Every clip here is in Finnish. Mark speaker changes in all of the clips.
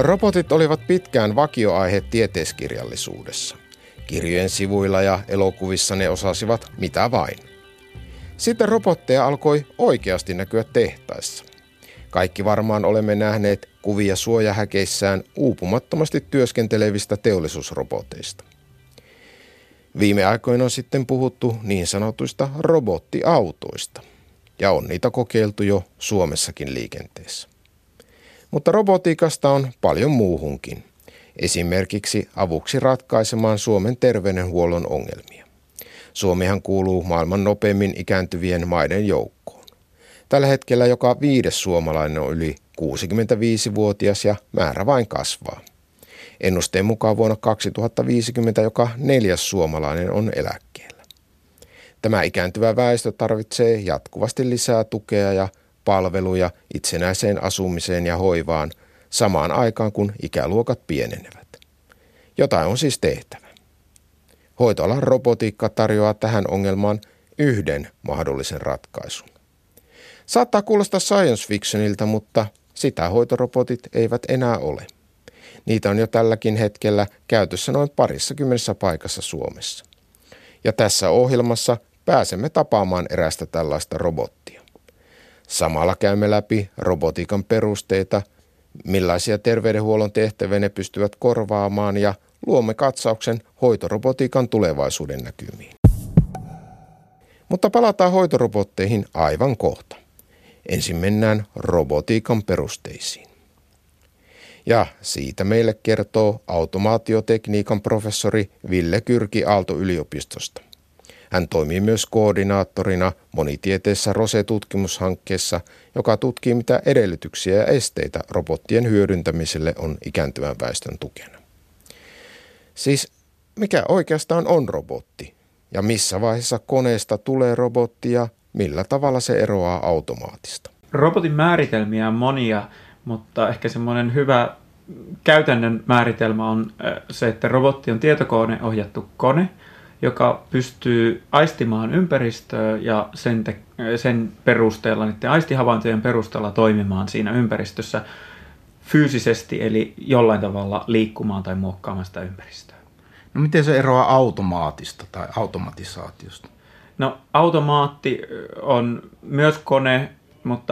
Speaker 1: Robotit olivat pitkään vakioaihe tieteiskirjallisuudessa. Kirjojen sivuilla ja elokuvissa ne osasivat mitä vain. Sitten robotteja alkoi oikeasti näkyä tehtaissa. Kaikki varmaan olemme nähneet kuvia suojahäkeissään uupumattomasti työskentelevistä teollisuusroboteista. Viime aikoina on sitten puhuttu niin sanotuista robottiautoista, ja on niitä kokeiltu jo Suomessakin liikenteessä. Mutta robotiikasta on paljon muuhunkin, esimerkiksi avuksi ratkaisemaan Suomen terveydenhuollon ongelmia. Suomihan kuuluu maailman nopeimmin ikääntyvien maiden joukkoon. Tällä hetkellä joka 5. suomalainen on yli 65-vuotias ja määrä vain kasvaa. Ennusteen mukaan vuonna 2050 joka 4. suomalainen on eläkkeellä. Tämä ikääntyvä väestö tarvitsee jatkuvasti lisää tukea ja palveluja itsenäiseen asumiseen ja hoivaan samaan aikaan, kun ikäluokat pienenevät. Jotain on siis tehtävä. Hoitoalan robotiikka tarjoaa tähän ongelmaan yhden mahdollisen ratkaisun. Saattaa kuulostaa science fictionilta, mutta sitä hoitorobotit eivät enää ole. Niitä on jo tälläkin hetkellä käytössä noin 20 paikassa Suomessa. Ja tässä ohjelmassa pääsemme tapaamaan erästä tällaista robottia. Samalla käymme läpi robotiikan perusteita, millaisia terveydenhuollon tehtäviä ne pystyvät korvaamaan ja luomme katsauksen hoitorobotiikan tulevaisuuden näkymiin. Mutta palataan hoitorobotteihin aivan kohta. Ensin mennään robotiikan perusteisiin. Ja siitä meille kertoo automaatiotekniikan professori Ville Kyrki Aalto-yliopistosta. Hän toimii myös koordinaattorina monitieteessä ROSE-tutkimushankkeessa, joka tutkii mitä edellytyksiä ja esteitä robottien hyödyntämiselle on ikääntyvän väestön tukena. Siis mikä oikeastaan on robotti ja missä vaiheessa koneesta tulee robotti ja millä tavalla se eroaa automaatista?
Speaker 2: Robotin määritelmiä on monia, mutta ehkä semmoinen hyvä käytännön määritelmä on se, että robotti on tietokoneohjattu kone, joka pystyy aistimaan ympäristöä ja sen perusteella, niiden aistihavaintojen perusteella toimimaan siinä ympäristössä fyysisesti, eli jollain tavalla liikkumaan tai muokkaamaan sitä ympäristöä.
Speaker 3: No miten se eroaa automaatista tai automatisaatiosta?
Speaker 2: No automaatti on myös kone, mutta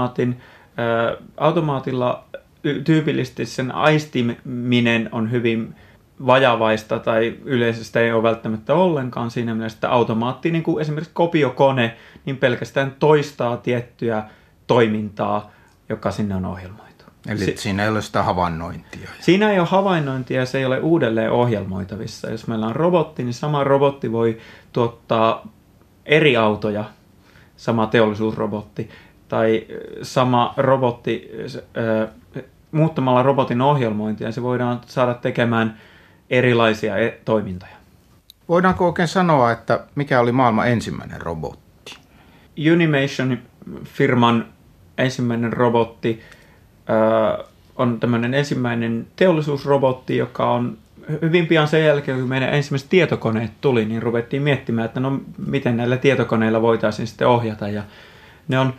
Speaker 2: automaatilla tyypillisesti sen aistiminen on hyvin vajavaista tai yleisesti ei ole välttämättä ollenkaan siinä mielessä, että automaatti, niin kuin esimerkiksi kopiokone, niin pelkästään toistaa tiettyä toimintaa, joka sinne on ohjelmoitu.
Speaker 3: Eli siinä ei ole sitä havainnointia.
Speaker 2: Siinä ei ole havainnointia ja se ei ole uudelleen ohjelmoitavissa. Jos meillä on robotti, niin sama robotti voi tuottaa eri autoja, sama teollisuusrobotti, tai sama robotti, muuttamalla robotin ohjelmointia, se voidaan saada tekemään erilaisia toimintoja.
Speaker 3: Voidaanko oikein sanoa, että mikä oli maailman ensimmäinen robotti?
Speaker 2: Unimation-firman ensimmäinen robotti on tämmöinen ensimmäinen teollisuusrobotti, joka on hyvin pian sen jälkeen, kun meidän ensimmäiset tietokoneet tuli, niin ruvettiin miettimään, että no miten näillä tietokoneilla voitaisiin sitten ohjata. Ja ne on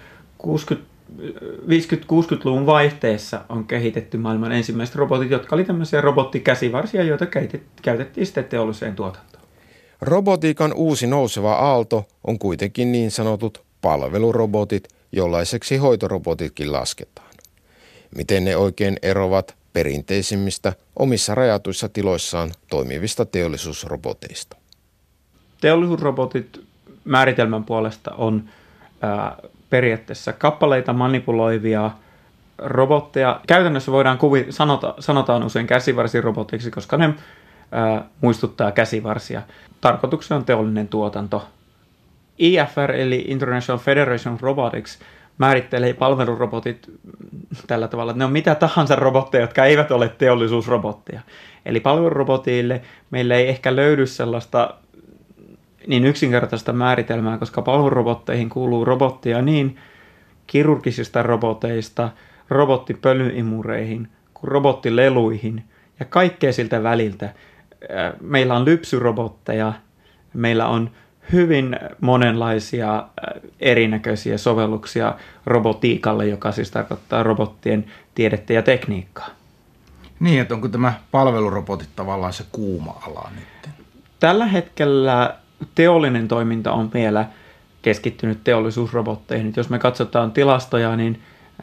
Speaker 2: 50-60-luvun vaihteessa on kehitetty maailman ensimmäiset robotit, jotka oli tämmöisiä robottikäsivarsia, joita käytettiin sitten teolliseen tuotantoon.
Speaker 1: Robotiikan uusi nouseva aalto on kuitenkin niin sanotut palvelurobotit, jollaiseksi hoitorobotitkin lasketaan. Miten ne oikein erovat perinteisimmistä omissa rajatuissa tiloissaan toimivista teollisuusroboteista?
Speaker 2: Teollisuusrobotit määritelmän puolesta on periaatteessa kappaleita manipuloivia robotteja. Käytännössä voidaan sanotaan usein käsivarsiroboteiksi, koska ne muistuttaa käsivarsia. Tarkoituksena on teollinen tuotanto. IFR eli International Federation of Robotics määrittelee palvelurobotit tällä tavalla, että ne on mitä tahansa robotteja, jotka eivät ole teollisuusrobotteja. Eli palvelurobotille meillä ei ehkä löydy sellaista niin yksinkertaista määritelmää, koska palvelurobotteihin kuuluu robotteja niin kirurgisista roboteista, robottipölyimureihin kuin robottileluihin ja kaikkea siltä väliltä. Meillä on lypsyrobotteja, meillä on hyvin monenlaisia erinäköisiä sovelluksia robotiikalle, joka siis tarkoittaa robottien tiedettä ja tekniikkaa.
Speaker 3: Niin, että onko tämä palvelurobotit tavallaan se kuuma ala nyt?
Speaker 2: Tällä hetkellä teollinen toiminta on vielä keskittynyt teollisuusrobotteihin. Jos me katsotaan tilastoja, niin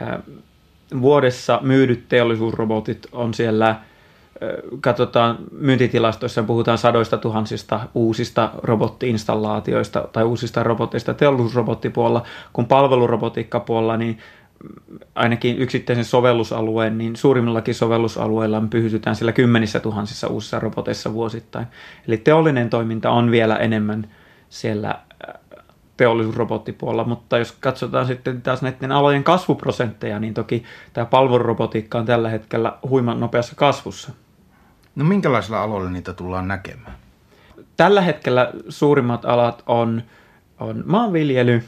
Speaker 2: vuodessa myydyt teollisuusrobotit on siellä, katsotaan myyntitilastoissa, puhutaan 100 000 uusista robottiinstallaatioista tai uusista roboteista teollisuusrobottipuolella, kun palvelurobotiikkapuolella, niin ainakin yksittäisen sovellusalueen, niin suurimmillakin sovellusalueilla me pysytään siellä 10 000 uusissa roboteissa vuosittain. Eli teollinen toiminta on vielä enemmän siellä teollisuusrobottipuolella, mutta jos katsotaan sitten taas näiden alojen kasvuprosentteja, niin toki tämä palvelurobotiikka on tällä hetkellä huiman nopeassa kasvussa.
Speaker 3: No minkälaisilla aloilla niitä tullaan näkemään?
Speaker 2: Tällä hetkellä suurimmat alat on maanviljely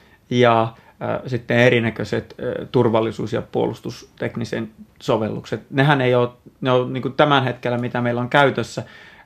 Speaker 2: ja sitten erinäköiset turvallisuus- ja puolustusteknisen sovellukset. Nehän ei ole, ne on niin kuin tämän hetkellä, mitä meillä on käytössä.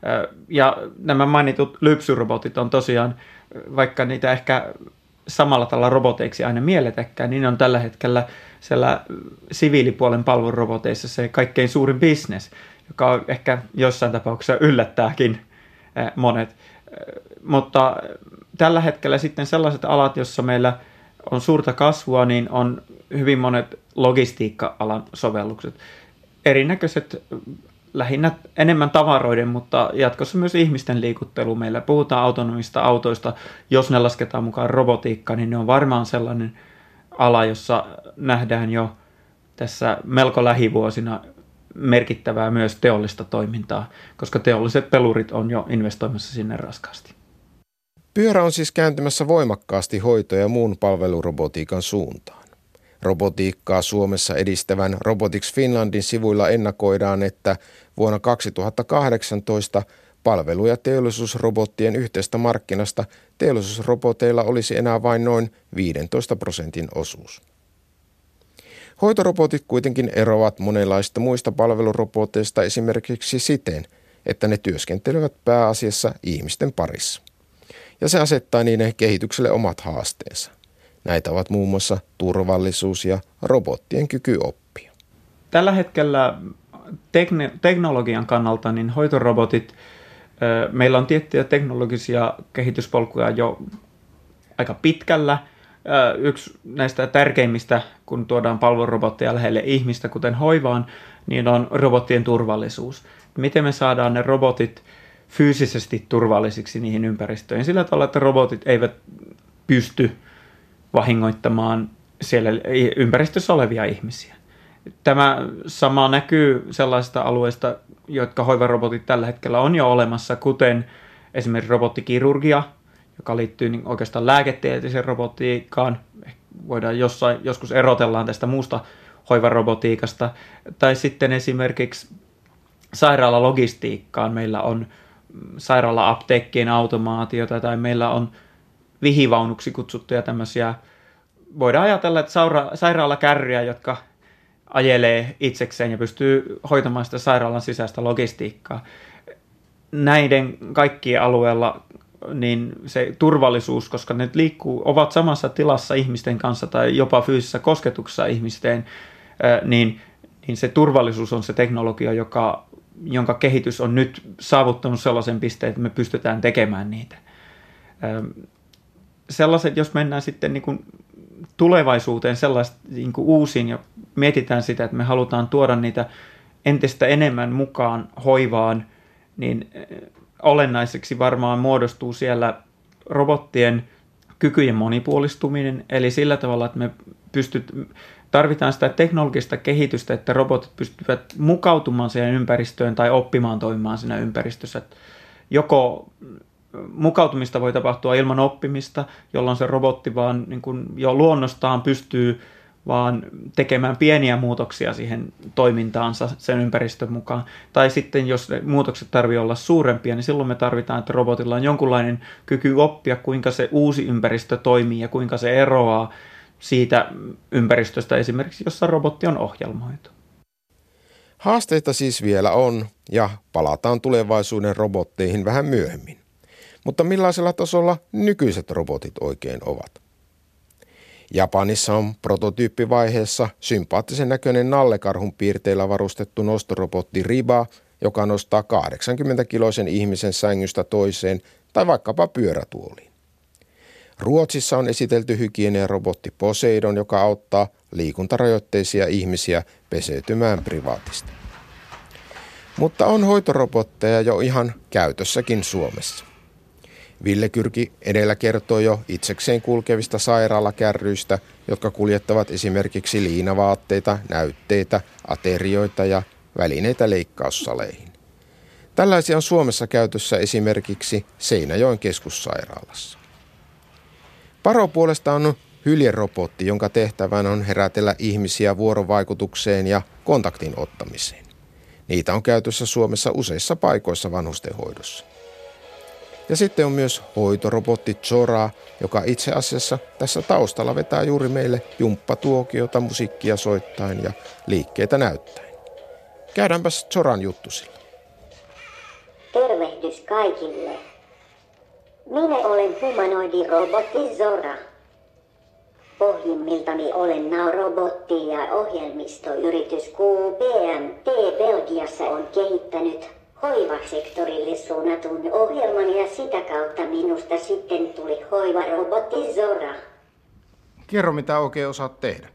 Speaker 2: Ja nämä mainitut lypsyrobotit on tosiaan, vaikka niitä ehkä samalla tavalla roboteiksi aina mielletäkään, niin on tällä hetkellä siellä siviilipuolen palveluroboteissa se kaikkein suurin business, joka on ehkä jossain tapauksessa yllättääkin monet. Mutta tällä hetkellä sitten sellaiset alat, joissa meillä on suurta kasvua, niin on hyvin monet logistiikka-alan sovellukset. Erinäköiset, lähinnä enemmän tavaroiden, mutta jatkossa myös ihmisten liikuttelu. Meillä puhutaan autonomista autoista. Jos ne lasketaan mukaan robotiikkaan, niin ne on varmaan sellainen ala, jossa nähdään jo tässä melko lähivuosina merkittävää myös teollista toimintaa, koska teolliset pelurit on jo investoimassa sinne raskaasti.
Speaker 1: Pyörä on siis kääntymässä voimakkaasti hoito- ja muun palvelurobotiikan suuntaan. Robotiikkaa Suomessa edistävän Robotics Finlandin sivuilla ennakoidaan, että vuonna 2018 palvelu- ja teollisuusrobottien yhteistä markkinasta teollisuusroboteilla olisi enää vain noin 15% osuus. Hoitorobotit kuitenkin eroavat monenlaista muista palveluroboteista esimerkiksi siten, että ne työskentelevät pääasiassa ihmisten parissa. Ja se asettaa niiden kehitykselle omat haasteensa. Näitä ovat muun muassa turvallisuus ja robottien kyky oppia.
Speaker 2: Tällä hetkellä teknologian kannalta niin hoitorobotit, meillä on tiettyjä teknologisia kehityspolkuja jo aika pitkällä. Yksi näistä tärkeimmistä, kun tuodaan palvelurobotteja lähelle ihmistä, kuten hoivaan, niin on robottien turvallisuus. Miten me saadaan ne robotit fyysisesti turvallisiksi niihin ympäristöihin sillä tavalla, että robotit eivät pysty vahingoittamaan siellä ympäristössä olevia ihmisiä. Tämä sama näkyy sellaisista alueista, jotka hoivarobotit tällä hetkellä on jo olemassa, kuten esimerkiksi robottikirurgia, joka liittyy niin oikeastaan lääketieteelliseen robotiikkaan. Voidaan joskus erotellaan tästä muusta hoivarobotiikasta. Tai sitten esimerkiksi sairaalalogistiikkaan. Meillä on sairaala-apteekkien automaatiota tai meillä on vihivaunuksi kutsuttuja tämmöisiä, voidaan ajatella, että sairaalakärryjä, jotka ajelee itsekseen ja pystyy hoitamaan sitä sairaalan sisäistä logistiikkaa. Näiden kaikkien alueella niin se turvallisuus, koska ne ovat samassa tilassa ihmisten kanssa tai jopa fyysisessä kosketuksessa ihmisteen, niin se turvallisuus on se teknologia, jonka kehitys on nyt saavuttanut sellaisen pisteen, että me pystytään tekemään niitä. Sellaiset, jos mennään sitten niin kuin tulevaisuuteen sellaista niin kuin uusiin ja mietitään sitä, että me halutaan tuoda niitä entistä enemmän mukaan hoivaan, niin olennaiseksi varmaan muodostuu siellä robottien kykyjen monipuolistuminen, eli sillä tavalla, että me tarvitaan sitä teknologista kehitystä, että robotit pystyvät mukautumaan siihen ympäristöön tai oppimaan toimimaan siinä ympäristössä. Joko mukautumista voi tapahtua ilman oppimista, jolloin se robotti vaan niin kuin jo luonnostaan pystyy vaan tekemään pieniä muutoksia siihen toimintaansa sen ympäristön mukaan. Tai sitten jos ne muutokset tarvitsevat olla suurempia, niin silloin me tarvitaan, että robotilla on jonkunlainen kyky oppia, kuinka se uusi ympäristö toimii ja kuinka se eroaa siitä ympäristöstä esimerkiksi, jossa robotti on ohjelmoitu.
Speaker 1: Haasteita siis vielä on ja palataan tulevaisuuden robotteihin vähän myöhemmin. Mutta millaisella tasolla nykyiset robotit oikein ovat? Japanissa on prototyyppivaiheessa sympaattisen näköinen nallekarhun piirteillä varustettu nostorobotti Riba, joka nostaa 80-kiloisen ihmisen sängystä toiseen tai vaikkapa pyörätuoliin. Ruotsissa on esitelty hygieniarobotti Poseidon, joka auttaa liikuntarajoitteisia ihmisiä peseytymään privaatisti. Mutta on hoitorobotteja jo ihan käytössäkin Suomessa. Ville Kyrki edellä kertoo jo itsekseen kulkevista sairaalakärryistä, jotka kuljettavat esimerkiksi liinavaatteita, näytteitä, aterioita ja välineitä leikkaussaleihin. Tällaisia on Suomessa käytössä esimerkiksi Seinäjoen keskussairaalassa. Paro puolestaan on hyljerobotti, jonka tehtävänä on herätellä ihmisiä vuorovaikutukseen ja kontaktin ottamiseen. Niitä on käytössä Suomessa useissa paikoissa vanhustenhoidossa. Ja sitten on myös hoitorobotti Zora, joka itse asiassa tässä taustalla vetää juuri meille jumppatuokiota musiikkia soittaen ja liikkeitä näyttäen. Käydäänpäs Zoran juttusilla.
Speaker 4: Tervehdys kaikille. Minä olen humanoidirobotti Zora. Pohjimmiltani olen robotti ja ohjelmistoyritys QBMT Belgiassa on kehittänyt hoivasektorille suunnatun ohjelman ja sitä kautta minusta sitten tuli hoivarobotti Zora.
Speaker 3: Kerro, mitä oikein osaat tehdä.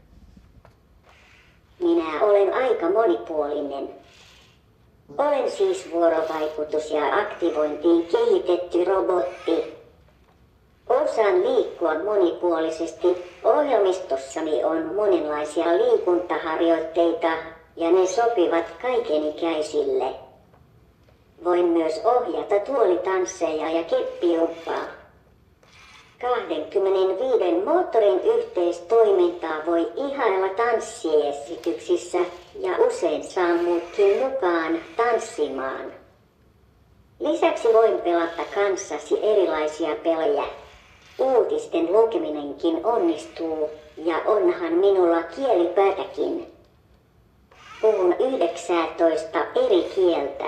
Speaker 4: Minä olen aika monipuolinen. Olen siis vuorovaikutus- ja aktivointiin kehitetty robotti. Osaan liikkua monipuolisesti. Ohjelmistossani on monenlaisia liikuntaharjoitteita ja ne sopivat kaikenikäisille. Voin myös ohjata tuolitansseja ja keppijumppaa. 25 moottorin yhteistoimintaa voi ihailla tanssiesityksissä ja usein saa muutkin mukaan tanssimaan. Lisäksi voin pelata kanssasi erilaisia pelejä. Uutisten lukeminenkin onnistuu ja onhan minulla kielipäätäkin. Puhun 19 eri kieltä.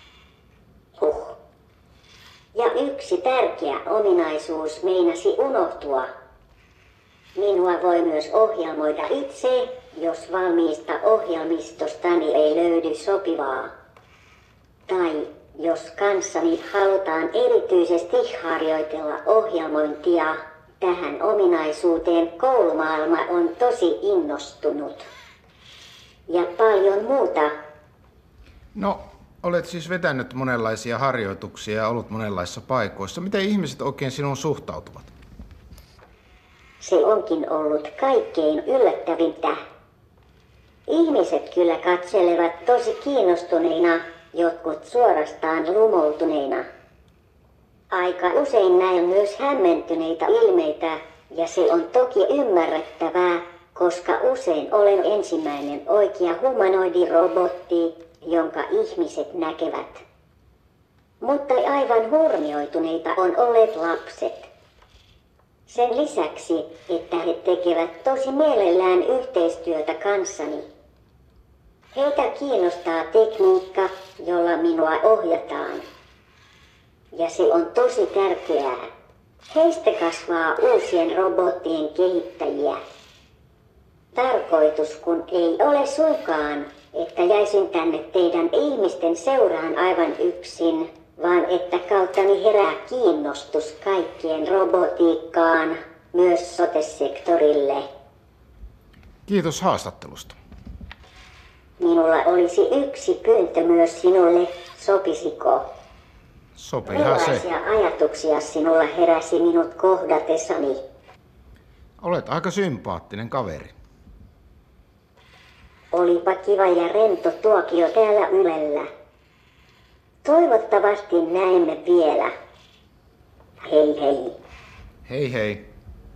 Speaker 4: Ja yksi tärkeä ominaisuus meinasi unohtua. Minua voi myös ohjelmoida itse, jos valmiista ohjelmistostani ei löydy sopivaa. Tai jos kanssani halutaan erityisesti harjoitella ohjelmointia, tähän ominaisuuteen koulumaailma on tosi innostunut. Ja paljon muuta.
Speaker 3: No, olet siis vetänyt monenlaisia harjoituksia ja ollut monenlaisissa paikoissa. Miten ihmiset oikein sinuun suhtautuvat?
Speaker 4: Se onkin ollut kaikkein yllättävintä. Ihmiset kyllä katselevat tosi kiinnostuneina, jotkut suorastaan lumoutuneina. Aika usein näen myös hämmentyneitä ilmeitä, ja se on toki ymmärrettävää, koska usein olen ensimmäinen oikea humanoidirobotti, jonka ihmiset näkevät. Mutta aivan hurmioituneita on olleet lapset. Sen lisäksi, että he tekevät tosi mielellään yhteistyötä kanssani. Heitä kiinnostaa tekniikka, jolla minua ohjataan. Ja se on tosi tärkeää. Heistä kasvaa uusien robottien kehittäjiä. Tarkoitus kun ei ole suinkaan, että jäisin tänne teidän ihmisten seuraan aivan yksin, vaan että kauttani herää kiinnostus kaikkien robotiikkaan, myös sote-sektorille.
Speaker 3: Kiitos haastattelusta.
Speaker 4: Minulla olisi yksi pyyntö myös sinulle, sopisiko?
Speaker 3: Sopiihan se.
Speaker 4: Millaisia ajatuksia sinulla heräsi minut kohdatessani?
Speaker 3: Olet aika sympaattinen kaveri.
Speaker 4: Olipa kiva ja rento tuokio täällä Ylellä. Toivottavasti näemme vielä. Hei hei.
Speaker 3: Hei hei.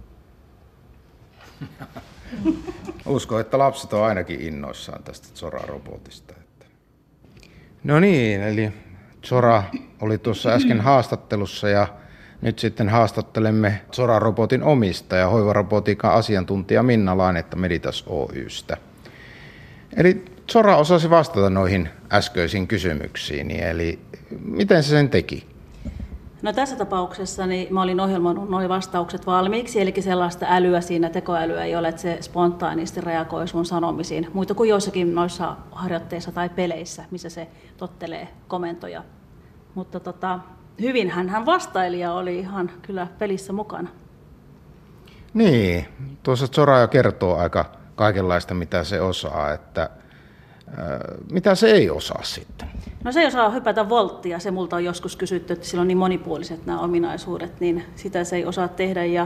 Speaker 3: Uskon, että lapset on ainakin innoissaan tästä Zora-robotista. No niin, eli Zora oli tuossa äsken haastattelussa ja nyt sitten haastattelemme Zora-robotin omistaja, hoivarobotiikan asiantuntija Minna Lainetta Meditas Oy:stä. Eli Zora osasi vastata noihin äskeisiin kysymyksiin, eli miten se sen teki?
Speaker 5: No tässä tapauksessa niin mä olin ohjelmoinut nuo vastaukset valmiiksi, eli sellaista älyä siinä, tekoälyä ei ole, että se spontaanisti reagoi sun sanomisiin, muita kuin joissakin noissa harjoitteissa tai peleissä, missä se tottelee komentoja. Mutta hyvinhän hän vastailija oli ihan kyllä pelissä mukana.
Speaker 3: Niin, tuossa Zora jo kertoo aika kaikenlaista, mitä se osaa, että mitä se ei osaa sitten?
Speaker 5: No se ei osaa hypätä volttia, se multa on joskus kysytty, että sillä on niin monipuoliset nämä ominaisuudet, niin sitä se ei osaa tehdä. Ja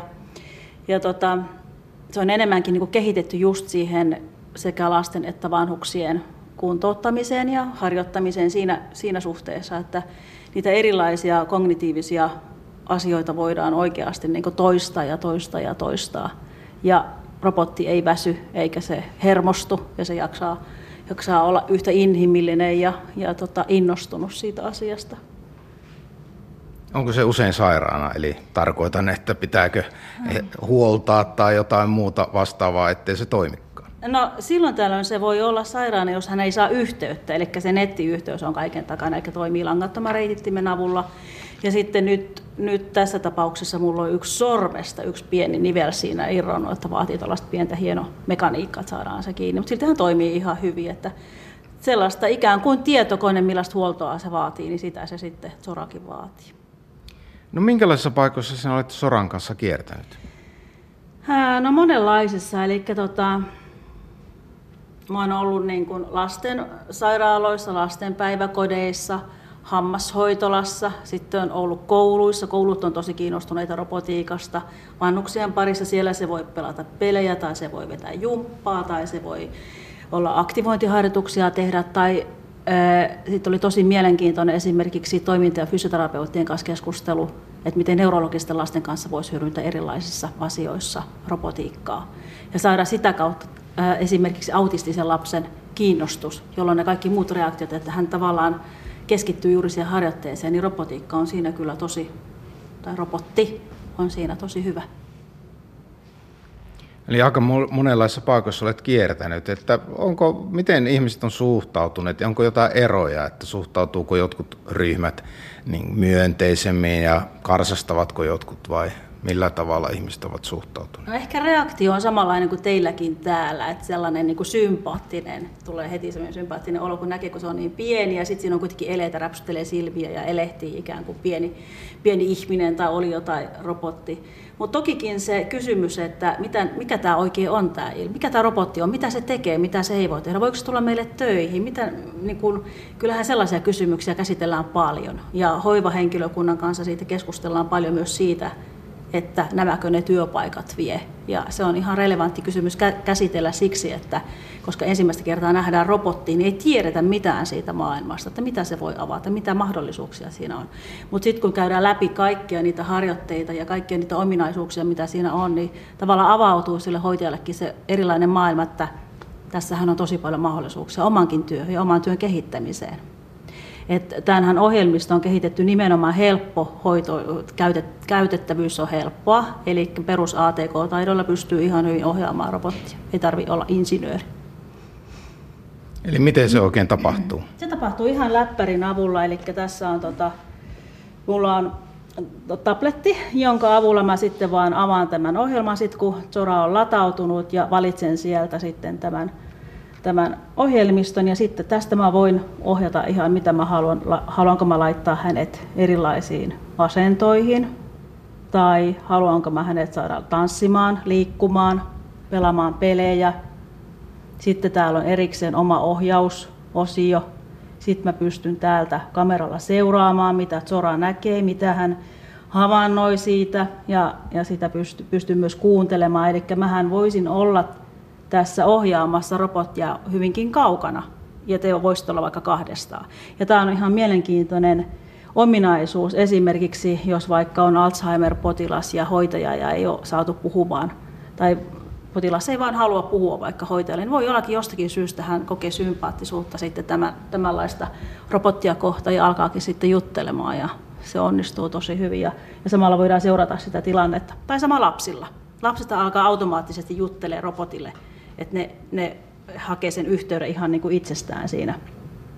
Speaker 5: se on enemmänkin niin kuin kehitetty just siihen sekä lasten että vanhuksien kuntouttamiseen ja harjoittamiseen siinä suhteessa, että niitä erilaisia kognitiivisia asioita voidaan oikeasti niin kuin toistaa ja toistaa ja toistaa. Ja robotti ei väsy eikä se hermostu ja se jaksaa olla yhtä inhimillinen ja innostunut siitä asiasta.
Speaker 3: Onko se usein sairaana? Eli tarkoitan, että pitääkö huoltaa tai jotain muuta vastaavaa, ettei se toimikaan?
Speaker 5: No silloin tällöin se voi olla sairaana, jos hän ei saa yhteyttä. Eli se nettiyhteys on kaiken takana, eikä toimii langattoman reitittimen avulla. Ja sitten nyt tässä tapauksessa mulla on yksi pieni nivel siinä irronnut, että vaatii tällaista pientä hienoa mekaniikkaa, että saadaan se kiinni. Mutta siltihän toimii ihan hyvin, että sellaista ikään kuin tietokone, millaista huoltoa se vaatii, niin sitä se sitten Zorakin vaatii.
Speaker 3: No minkälaisissa paikoissa sinä olet Zoran kanssa kiertänyt?
Speaker 5: No monenlaisissa, eli mä oon ollut niin kuin lasten sairaaloissa, lasten päiväkodeissa, hammashoitolassa, sitten on ollut kouluissa. Koulut on tosi kiinnostuneita robotiikasta. Vanhuksien parissa siellä se voi pelata pelejä tai se voi vetää jumppaa tai se voi olla aktivointiharjoituksia tehdä. Tai sitten oli tosi mielenkiintoinen esimerkiksi toiminta- ja fysioterapeuttien kanssa keskustelu, että miten neurologisten lasten kanssa voisi hyödyntää erilaisissa asioissa robotiikkaa. Ja saada sitä kautta esimerkiksi autistisen lapsen kiinnostus, jolloin ne kaikki muut reaktiot, että hän tavallaan keskittyy juuri siihen harjoitteeseen, niin robotiikka on siinä kyllä robotti on siinä tosi hyvä.
Speaker 3: Eli aika monenlaisissa paikoissa olet kiertänyt, että miten ihmiset on suhtautuneet ja onko jotain eroja, että suhtautuuko jotkut ryhmät niin myönteisemmin ja karsastavatko jotkut vai millä tavalla ihmiset ovat suhtautuneet?
Speaker 5: No ehkä reaktio on samanlainen kuin teilläkin täällä, että sellainen niin kuin sympaattinen, tulee heti sellainen sympaattinen olo, kun näkee, kun se on niin pieni ja sitten siinä on kuitenkin eleitä, räpsyttelee silmiä ja elehtii ikään kuin pieni ihminen tai oli jotain robotti. Mutta tokikin se kysymys, että mikä tämä oikein on, mikä tämä robotti on, mitä se tekee, mitä se ei voi tehdä, voiko se tulla meille töihin, kyllähän sellaisia kysymyksiä käsitellään paljon ja hoivahenkilökunnan kanssa siitä keskustellaan paljon myös siitä, että nämäkö ne työpaikat vie. Ja se on ihan relevantti kysymys käsitellä siksi, että koska ensimmäistä kertaa nähdään robotti, niin ei tiedetä mitään siitä maailmasta, että mitä se voi avata, mitä mahdollisuuksia siinä on. Mutta sitten kun käydään läpi kaikkia niitä harjoitteita ja kaikkia niitä ominaisuuksia, mitä siinä on, niin tavallaan avautuu sille hoitajallekin se erilainen maailma, että tässähän on tosi paljon mahdollisuuksia omankin työhön ja oman työn kehittämiseen. Tämähän ohjelmisto on kehitetty nimenomaan helppo hoito, käytettävyys on helppoa, eli perus ATK-taidolla pystyy ihan hyvin ohjaamaan robottia, ei tarvitse olla insinööri.
Speaker 3: Eli miten se oikein tapahtuu?
Speaker 5: Se tapahtuu ihan läppärin avulla, eli tässä on mulla on tabletti, jonka avulla mä sitten vaan avaan tämän ohjelman, sit kun Zora on latautunut ja valitsen sieltä sitten tämän ohjelmiston ja sitten tästä mä voin ohjata ihan mitä mä haluan. Haluanko mä laittaa hänet erilaisiin asentoihin tai haluanko mä hänet saada tanssimaan, liikkumaan, pelaamaan pelejä. Sitten täällä on erikseen oma ohjausosio. Sitten mä pystyn täältä kameralla seuraamaan, mitä Zora näkee, mitä hän havainnoi siitä ja sitä pystyn myös kuuntelemaan. Eli mähän voisin olla tässä ohjaamassa robottia hyvinkin kaukana, ja te voisitte olla vaikka kahdestaan. Ja tämä on ihan mielenkiintoinen ominaisuus, esimerkiksi jos vaikka on Alzheimer-potilas ja hoitaja ja ei ole saatu puhumaan, tai potilas ei vaan halua puhua vaikka hoitajalle, niin voi ollakin jostakin syystä hän kokee sympaattisuutta sitten tämänlaista robottia kohtaan ja alkaakin sitten juttelemaan, ja se onnistuu tosi hyvin, ja samalla voidaan seurata sitä tilannetta. Tai sama lapsilla. Lapsista alkaa automaattisesti juttelemaan robotille, että ne hakee sen yhteyden ihan niin kuin itsestään siinä.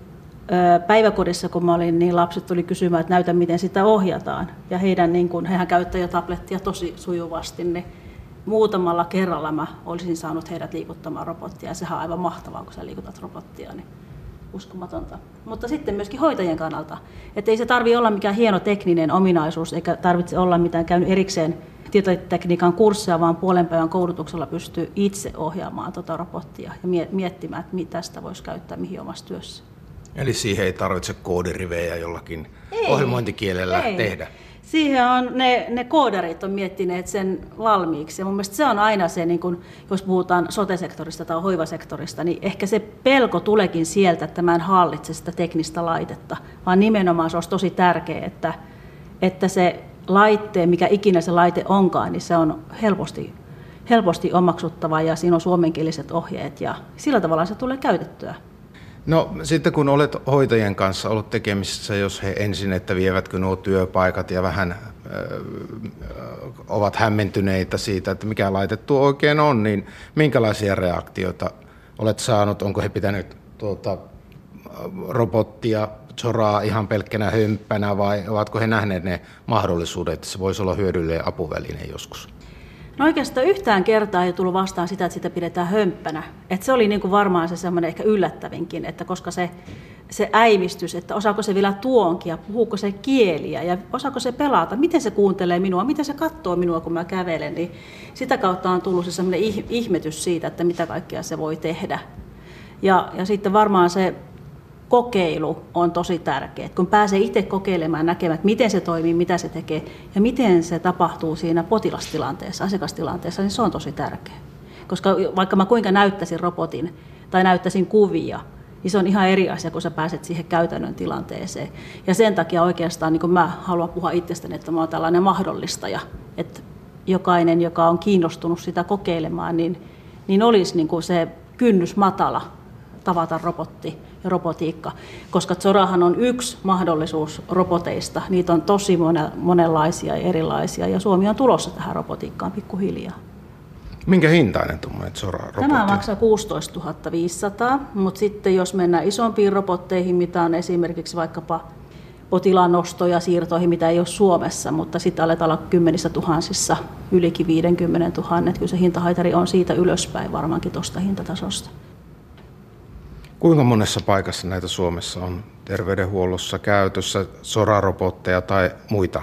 Speaker 5: päiväkodissa, kun mä olin, niin lapset tuli kysymään, että näytä miten sitä ohjataan. Ja hehän käyttävät jo tablettia tosi sujuvasti, niin muutamalla kerralla mä olisin saanut heidät liikuttamaan robottia. Ja sehän on aivan mahtavaa, kun sä liikutat robottia, niin uskomatonta. Mutta sitten myöskin hoitajien kannalta, että ei se tarvitse olla mikään hieno tekninen ominaisuus, eikä tarvitse olla mitään käynyt erikseen tietotekniikan kursseja, vaan puolen päivän koulutuksella pystyy itse ohjaamaan tuota robottia ja miettimään, että mitä sitä voisi käyttää mihin omassa työssä.
Speaker 3: Eli siihen ei tarvitse koodirivejä jollakin ohjelmointikielellä tehdä.
Speaker 5: Siihen on ne koodarit on miettineet sen valmiiksi. Ja mun mielestä se on aina se, niin kun, jos puhutaan sote-sektorista tai hoivasektorista, niin ehkä se pelko tuleekin sieltä, että mä en hallitse sitä teknistä laitetta, vaan nimenomaan se olisi tosi tärkeää, että se laitteen, mikä ikinä se laite onkaan, niin se on helposti omaksuttava ja siinä on suomenkieliset ohjeet ja sillä tavalla se tulee käytettyä.
Speaker 3: No sitten kun olet hoitajien kanssa ollut tekemisissä, jos he ensin, että vievätkö nuo työpaikat ja vähän ovat hämmentyneitä siitä, että mikä laite tuo oikein on, niin minkälaisia reaktioita olet saanut? Onko he pitänyt robottia, Zoraa ihan pelkkänä hömppänä vai ovatko he nähneet ne mahdollisuudet, että se voisi olla hyödyllinen apuväline joskus?
Speaker 5: No oikeastaan yhtään kertaa ei tullut vastaan sitä, että sitä pidetään hömppänä. Et se oli niin kuin varmaan se semmoinen ehkä yllättävinkin, että koska se äimistys, että osaako se vielä tuonkia, puhuuko se kieliä ja osaako se pelata, miten se kuuntelee minua, miten se katsoo minua, kun mä kävelen, niin sitä kautta on tullut se semmoinen ihmetys siitä, että mitä kaikkea se voi tehdä. Ja sitten varmaan se kokeilu on tosi tärkeä, kun pääsee itse kokeilemaan, näkemään, että miten se toimii, mitä se tekee ja miten se tapahtuu siinä potilastilanteessa, asiakastilanteessa, niin se on tosi tärkeä. Koska vaikka mä kuinka näyttäisin robotin tai näyttäisin kuvia, niin se on ihan eri asia, kun sä pääset siihen käytännön tilanteeseen. Ja sen takia oikeastaan niin kun mä haluan puhua itsestäni, että mä oon tällainen mahdollistaja, että jokainen, joka on kiinnostunut sitä kokeilemaan, niin olisi niin kuin se kynnys matala tavata robotti ja robotiikka, koska Zorahan on yksi mahdollisuus roboteista. Niitä on tosi monenlaisia ja erilaisia, ja Suomi on tulossa tähän robotiikkaan pikkuhiljaa.
Speaker 3: Minkä hintainen tuommoinen Zora-robotti?
Speaker 5: Tämä maksaa 16 500, mutta sitten jos mennään isompiin robotteihin, mitä on esimerkiksi vaikkapa potilaan nosto- ja siirtoihin, mitä ei ole Suomessa, mutta sitten aletaan olla 10 000, ylikin 50 000. Kyllä se hintahaitari on siitä ylöspäin varmaankin tuosta hintatasosta.
Speaker 3: Kuinka monessa paikassa näitä Suomessa on terveydenhuollossa käytössä Zora-robotteja tai muita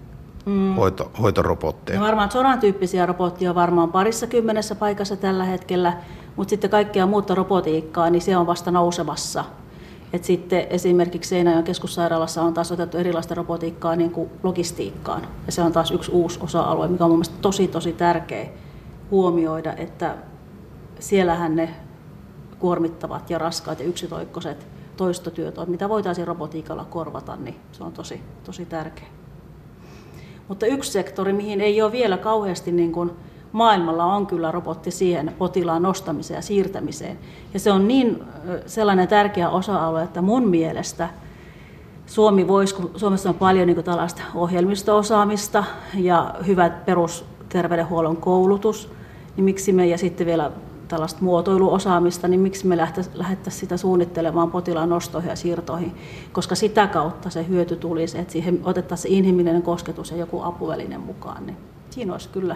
Speaker 3: hoitorobotteja?
Speaker 5: No varmaan Zoran tyyppisiä robotteja on varmaan 20 paikassa tällä hetkellä, mutta sitten kaikkea muuta robotiikkaa, niin se on vasta nousevassa. Et sitten esimerkiksi Seinäjoen keskussairaalassa on taas otettu erilaista robotiikkaa niin kuin logistiikkaan. Ja se on taas yksi uusi osa-alue, mikä on mun mielestä tosi tärkeä huomioida, että siellähän ne kuormittavat ja raskaat ja yksitoikkoiset toistotyöt, mitä voitaisiin robotiikalla korvata, niin se on tosi tärkeä. Mutta yksi sektori, mihin ei ole vielä kauheasti niin kuin maailmalla, on kyllä robotti siihen potilaan nostamiseen ja siirtämiseen. Ja se on niin sellainen tärkeä osa-alue, että mun mielestä Suomessa on paljon niin kuin tällaista ohjelmisto-osaamista ja hyvä perusterveydenhuollon koulutus, niin miksi me, ja sitten vielä tällaista muotoiluosaamista, niin miksi me lähdettäisiin sitä suunnittelemaan potilaan nostoihin ja siirtoihin, koska sitä kautta se hyöty tulisi, että siihen otettaisiin inhimillinen kosketus ja joku apuväline mukaan, niin siinä olisi kyllä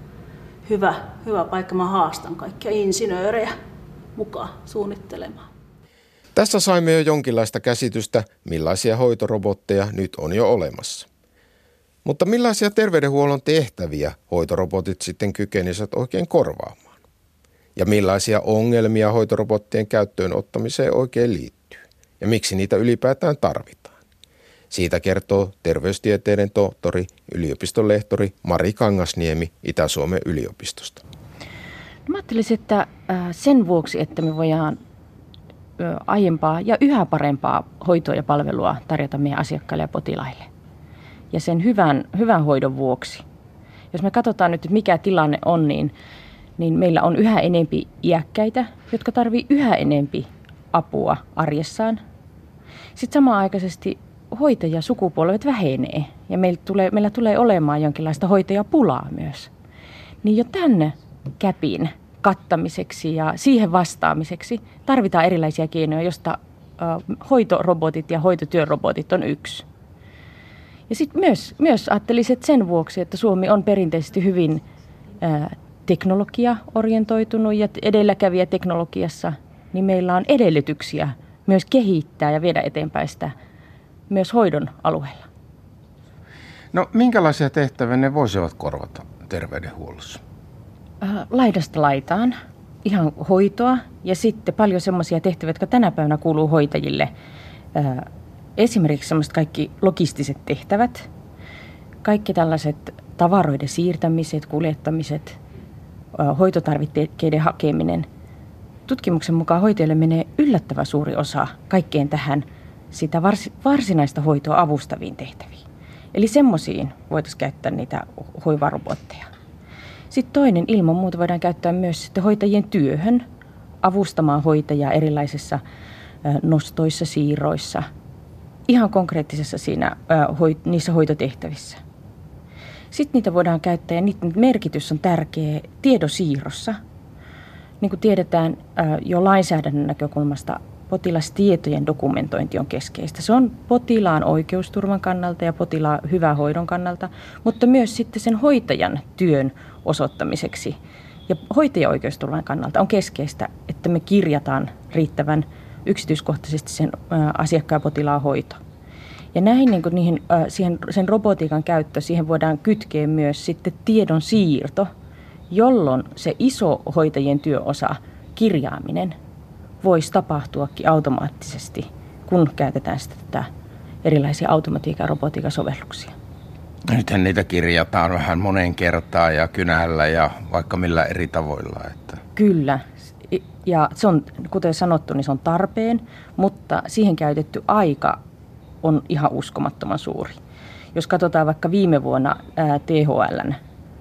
Speaker 5: hyvä paikka. Mä haastan kaikkia insinöörejä mukaan suunnittelemaan.
Speaker 1: Tässä saimme jo jonkinlaista käsitystä, millaisia hoitorobotteja nyt on jo olemassa. Mutta millaisia terveydenhuollon tehtäviä hoitorobotit sitten kykenisivät oikein korvaamaan? Ja millaisia ongelmia hoitorobottien käyttöön ottamiseen oikein liittyy? Ja miksi niitä ylipäätään tarvitaan? Siitä kertoo terveystieteiden tohtori, yliopiston lehtori Mari Kangasniemi Itä-Suomen yliopistosta.
Speaker 6: Mä ajattelisin, että sen vuoksi, että me voidaan aiempaa ja yhä parempaa hoitoa ja palvelua tarjota meidän asiakkaille ja potilaille. Ja sen hyvän hoidon vuoksi. Jos me katsotaan nyt, että mikä tilanne on, niin meillä on yhä enempi iäkkäitä, jotka tarvitsevat yhä enempi apua arjessaan. Sitten samanaikaisesti hoitajasukupolvet vähenee ja meillä tulee olemaan jonkinlaista hoitajapulaa myös. Niin jo tämän gapin kattamiseksi ja siihen vastaamiseksi tarvitaan erilaisia keinoja, josta hoitorobotit ja hoitotyörobotit on yksi. Ja sitten myös ajattelisin, että sen vuoksi, että Suomi on perinteisesti hyvin teknologia-orientoitunut ja edelläkävijä teknologiassa, niin meillä on edellytyksiä myös kehittää ja viedä eteenpäin sitä myös hoidon alueella.
Speaker 3: No minkälaisia tehtäviä ne voisivat korvata terveydenhuollossa?
Speaker 6: Laidasta laitaan, ihan hoitoa ja sitten paljon semmoisia tehtäviä, jotka tänä päivänä kuuluu hoitajille. Esimerkiksi semmoiset kaikki logistiset tehtävät, kaikki tällaiset tavaroiden siirtämiset, kuljettamiset, hoitotarvikkeiden hakeminen. Tutkimuksen mukaan hoitajille menee yllättävän suuri osa kaikkeen tähän sitä varsinaista hoitoa avustaviin tehtäviin. Eli semmoisiin voitaisiin käyttää niitä hoivarobotteja. Sitten toinen, ilman muuta voidaan käyttää myös sitten hoitajien työhön, avustamaan hoitajaa erilaisissa nostoissa, siirroissa, ihan konkreettisessa niissä hoitotehtävissä. Sitten niitä voidaan käyttää ja niiden merkitys on tärkeä tiedonsiirrossa. Niin kuin tiedetään jo lainsäädännön näkökulmasta, potilastietojen dokumentointi on keskeistä. Se on potilaan oikeusturvan kannalta ja potilaan hyvän hoidon kannalta, mutta myös sitten sen hoitajan työn osoittamiseksi. Ja hoitajan oikeusturvan kannalta on keskeistä, että me kirjataan riittävän yksityiskohtaisesti sen asiakkaan ja potilaan hoito. Ja näihin, sen robotiikan käyttö, siihen voidaan kytkeä myös sitten tiedon siirto, jolloin se iso hoitajien työosa, kirjaaminen, voisi tapahtuakin automaattisesti, kun käytetään sitä erilaisia automatiikan ja robotiikan sovelluksia.
Speaker 3: Nythän niitä kirjataan vähän moneen kertaan ja kynällä ja vaikka millä eri tavoilla. Että.
Speaker 6: Kyllä. Ja se on, kuten sanottu, niin se on tarpeen, mutta siihen käytetty aika on ihan uskomattoman suuri. Jos katsotaan vaikka viime vuonna THL:n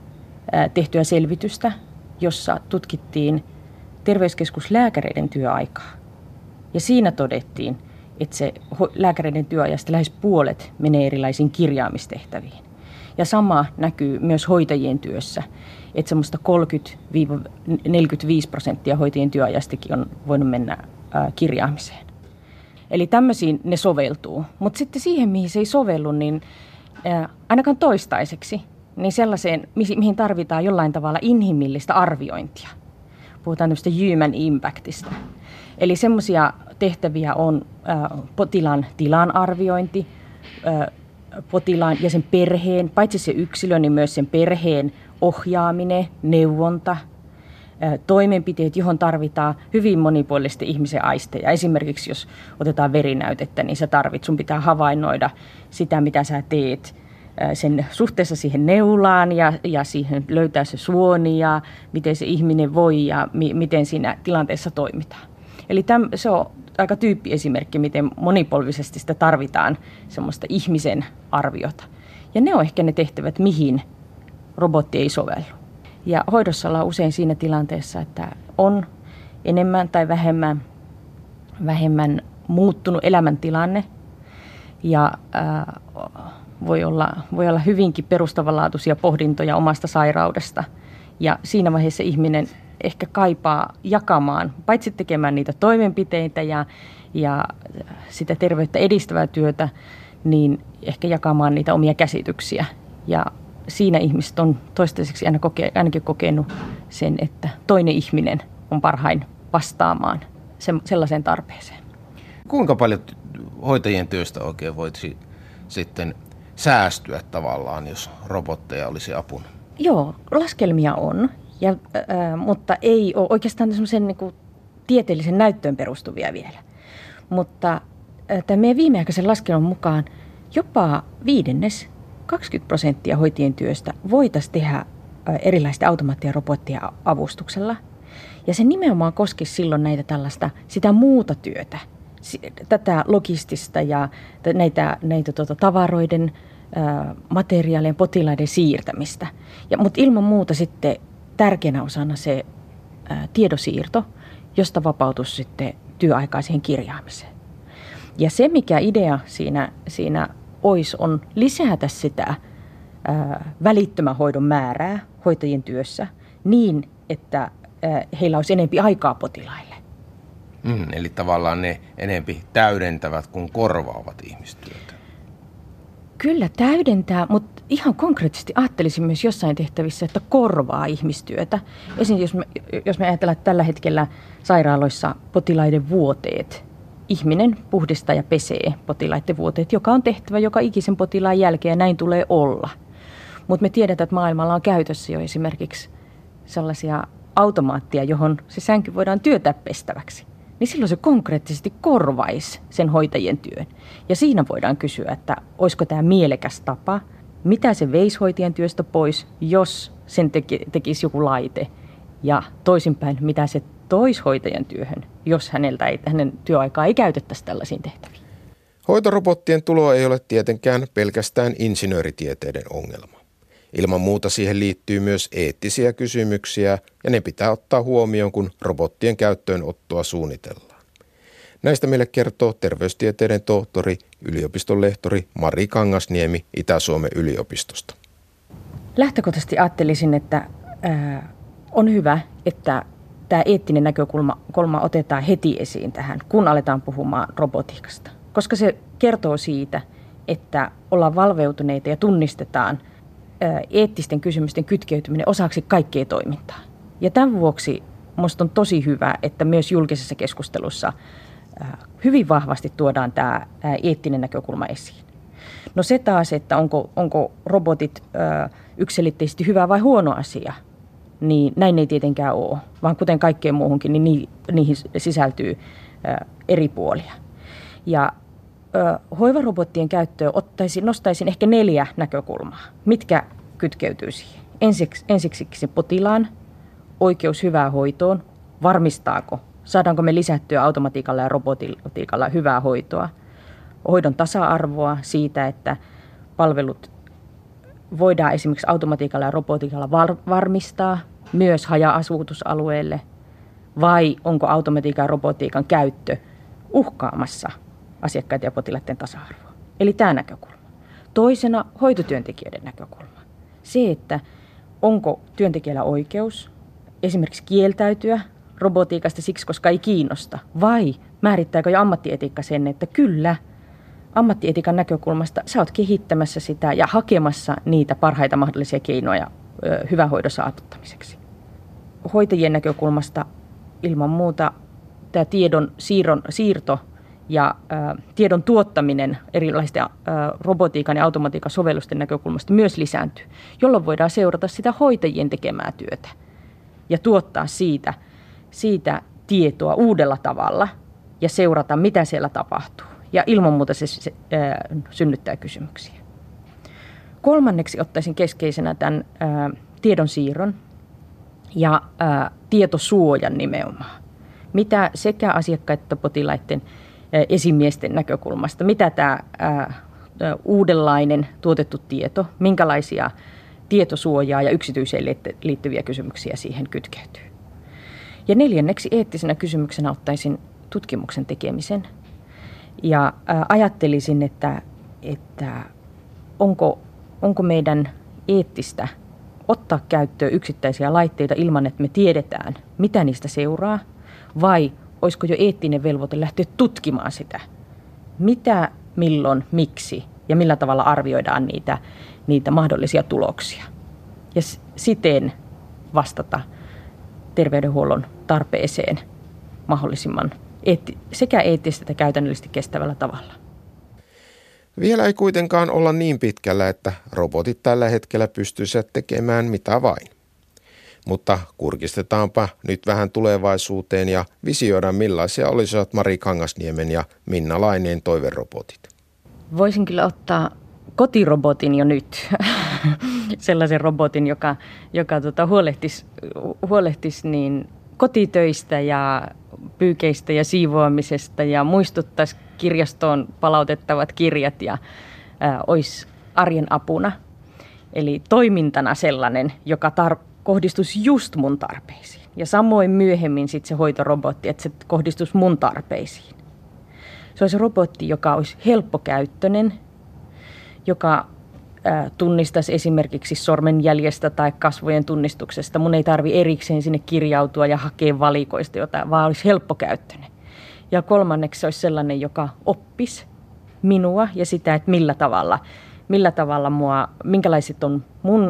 Speaker 6: tehtyä selvitystä, jossa tutkittiin terveyskeskuslääkäreiden työaikaa. Ja siinä todettiin, että se lääkäreiden työajasta lähes puolet menee erilaisiin kirjaamistehtäviin. Ja sama näkyy myös hoitajien työssä, että semmoista 30-45% hoitajien työajastakin on voinut mennä kirjaamiseen. Eli tämmöisiin ne soveltuu. Mutta sitten siihen, mihin se ei sovellu, niin ainakaan toistaiseksi, niin sellaiseen, mihin tarvitaan jollain tavalla inhimillistä arviointia. Puhutaan tämmöistä human impactista. Eli semmoisia tehtäviä on potilaan tilan arviointi, potilaan ja sen perheen, paitsi se yksilö, niin myös sen perheen ohjaaminen, neuvonta, toimenpiteet, johon tarvitaan hyvin monipuolisesti ihmisen aisteja. Esimerkiksi jos otetaan verinäytettä, niin sun pitää havainnoida sitä, mitä sä teet, sen suhteessa siihen neulaan ja siihen löytää se suoni ja miten se ihminen voi ja miten siinä tilanteessa toimitaan. Eli se on aika tyyppiesimerkki, miten monipolvisesti sitä tarvitaan semmoista ihmisen arviota. Ja ne on ehkä ne tehtävät, mihin robotti ei sovellu. Ja hoidossa ollaan usein siinä tilanteessa, että on enemmän tai vähemmän muuttunut elämäntilanne ja voi olla hyvinkin perustavanlaatuisia pohdintoja omasta sairaudesta. Ja siinä vaiheessa ihminen ehkä kaipaa jakamaan, paitsi tekemään niitä toimenpiteitä ja sitä terveyttä edistävää työtä, niin ehkä jakamaan niitä omia käsityksiä. Ja siinä ihmiset on toistaiseksi ainakin kokenut sen, että toinen ihminen on parhain vastaamaan sellaiseen tarpeeseen.
Speaker 3: Kuinka paljon hoitajien työstä oikein voisi sitten säästyä tavallaan, jos robotteja olisi apuna?
Speaker 6: Joo, laskelmia on, mutta ei ole oikeastaan semmoisen niin kuin tieteellisen näyttöön perustuvia vielä. Mutta tämän meidän viimeaikaisen laskelman mukaan jopa 20% hoitajien työstä voitaisiin tehdä erilaisten automaattia- ja robottien avustuksella. Ja se nimenomaan koskisi silloin näitä sitä muuta työtä, tätä logistista ja näitä tavaroiden, materiaalien, potilaiden siirtämistä. Mutta ilman muuta sitten tärkeänä osana se tiedosiirto, josta vapautus sitten työaikaiseen kirjaamiseen. Ja se, mikä idea siinä on lisätä sitä välittömän hoidon määrää hoitajien työssä niin, että heillä olisi enemmän aikaa potilaille.
Speaker 3: Eli tavallaan ne enempi täydentävät kuin korvaavat ihmistyötä.
Speaker 6: Kyllä täydentää, mutta ihan konkreettisesti ajattelisin myös jossain tehtävissä, että korvaa ihmistyötä. Esimerkiksi jos me ajatellaan, että tällä hetkellä sairaaloissa potilaiden vuoteet, ihminen puhdistaa ja pesee potilaiden vuoteet, joka on tehtävä joka ikisen potilaan jälkeen ja näin tulee olla. Mutta me tiedetään, että maailmalla on käytössä jo esimerkiksi sellaisia automaattia, johon se sänky voidaan työtää pestäväksi. Niin silloin se konkreettisesti korvaisi sen hoitajien työn. Ja siinä voidaan kysyä, että olisiko tämä mielekäs tapa, mitä se veisi hoitajien työstä pois, jos sen tekisi joku laite. Ja toisinpäin, mitä se toisi hoitajan työhön, jos hänen työaikaa ei käytettäisi tällaisiin tehtäviin.
Speaker 1: Hoitorobottien tulo ei ole tietenkään pelkästään insinööritieteiden ongelma. Ilman muuta siihen liittyy myös eettisiä kysymyksiä ja ne pitää ottaa huomioon, kun robottien käyttöönottoa suunnitellaan. Näistä meille kertoo terveystieteiden tohtori, yliopiston lehtori Mari Kangasniemi Itä-Suomen yliopistosta.
Speaker 6: Lähtökohtaisesti ajattelisin, että on hyvä, että tämä eettinen näkökulma otetaan heti esiin tähän, kun aletaan puhumaan robotiikasta. Koska se kertoo siitä, että ollaan valveutuneita ja tunnistetaan eettisten kysymysten kytkeytyminen osaksi kaikkea toimintaa. Ja tämän vuoksi minusta on tosi hyvä, että myös julkisessa keskustelussa hyvin vahvasti tuodaan tämä eettinen näkökulma esiin. No se taas, että onko robotit yksiselitteisesti hyvä vai huono asia, niin näin ei tietenkään ole, vaan kuten kaikkeen muuhunkin, niin niihin sisältyy eri puolia. Ja hoivarobottien käyttöön nostaisin ehkä 4 näkökulmaa, mitkä kytkeytyy siihen. Ensiksi se potilaan oikeus hyvään hoitoon, saadaanko me lisättyä automatiikalla ja robotiikalla hyvää hoitoa, hoidon tasa-arvoa siitä, että palvelut voidaan esimerkiksi automatiikalla ja robotiikalla varmistaa myös haja-asutusalueelle, vai onko automatiikan ja robotiikan käyttö uhkaamassa asiakkaiden ja potilaiden tasa-arvoa. Eli tämä näkökulma. Toisena hoitotyöntekijöiden näkökulma. Se, että onko työntekijällä oikeus esimerkiksi kieltäytyä robotiikasta siksi, koska ei kiinnosta, vai määrittääkö jo ammattietiikka sen, että kyllä, ammattietiikan näkökulmasta sä oot kehittämässä sitä ja hakemassa niitä parhaita mahdollisia keinoja hyvän hoidon saavuttamiseksi. Hoitajien näkökulmasta ilman muuta tämä tiedon siirto ja tiedon tuottaminen erilaisten robotiikan ja automatiikan sovellusten näkökulmasta myös lisääntyy, jolloin voidaan seurata sitä hoitajien tekemää työtä ja tuottaa siitä tietoa uudella tavalla ja seurata, mitä siellä tapahtuu. Ja ilman muuta se synnyttää kysymyksiä. Kolmanneksi ottaisin keskeisenä tämän tiedon siirron ja tietosuojan nimenomaan. Mitä sekä asiakkaiden että potilaiden esimiesten näkökulmasta, mitä tämä uudenlainen tuotettu tieto, minkälaisia tietosuojaa ja yksityiseen liittyviä kysymyksiä siihen kytkeytyy. Ja neljänneksi eettisenä kysymyksenä ottaisin tutkimuksen tekemisen ja ajattelisin, että onko meidän eettistä ottaa käyttöön yksittäisiä laitteita ilman, että me tiedetään, mitä niistä seuraa, vai olisiko jo eettinen velvoite lähteä tutkimaan sitä, mitä, milloin, miksi ja millä tavalla arvioidaan niitä mahdollisia tuloksia. Ja siten vastata terveydenhuollon tarpeeseen mahdollisimman sekä eettisesti että käytännöllisesti kestävällä tavalla.
Speaker 1: Vielä ei kuitenkaan olla niin pitkällä, että robotit tällä hetkellä pystyisivät tekemään mitä vain. Mutta kurkistetaanpa nyt vähän tulevaisuuteen ja visioidaan millaisia olisivat Mari Kangasniemen ja Minna Laineen toiverobotit.
Speaker 6: Voisin kyllä ottaa kotirobotin jo nyt, sellaisen robotin, joka huolehtisi niin kotitöistä ja pyykeistä ja siivoamisesta ja muistuttaisi kirjastoon palautettavat kirjat ja olisi arjen apuna. Eli toimintana sellainen, joka kohdistuisi just mun tarpeisiin. Ja samoin myöhemmin sitten se hoitorobotti, että se kohdistuisi mun tarpeisiin. Se olisi robotti, joka olisi helppokäyttöinen, joka tunnistaisi esimerkiksi sormenjäljestä tai kasvojen tunnistuksesta. Mun ei tarvitse erikseen sinne kirjautua ja hakea valikoista jotain, vaan olisi helppokäyttöinen. Ja kolmanneksi se olisi sellainen, joka oppisi minua ja sitä, että millä tavalla minkälaiset on